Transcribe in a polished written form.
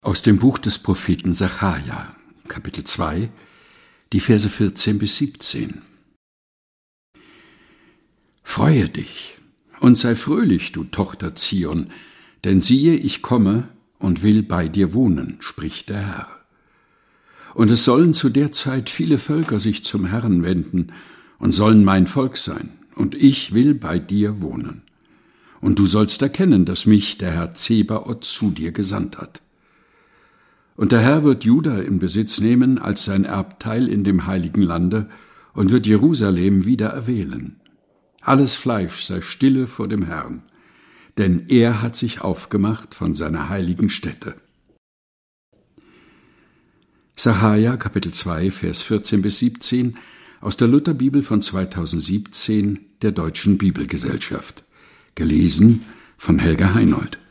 Aus dem Buch des Propheten Sacharja, Kapitel 2, die Verse 14 bis 17. Freue dich und sei fröhlich, du Tochter Zion, denn siehe, ich komme und will bei dir wohnen, spricht der Herr. Und es sollen zu der Zeit viele Völker sich zum Herrn wenden und sollen mein Volk sein, und ich will bei dir wohnen. Und du sollst erkennen, dass mich der Herr Zebaoth zu dir gesandt hat. Und der Herr wird Juda in Besitz nehmen als sein Erbteil in dem heiligen Lande und wird Jerusalem wieder erwählen. Alles Fleisch sei stille vor dem Herrn, denn er hat sich aufgemacht von seiner heiligen Stätte. Sacharja, Kapitel 2, Vers 14 bis 17 aus der Lutherbibel von 2017 der Deutschen Bibelgesellschaft. Gelesen von Helga Heinold.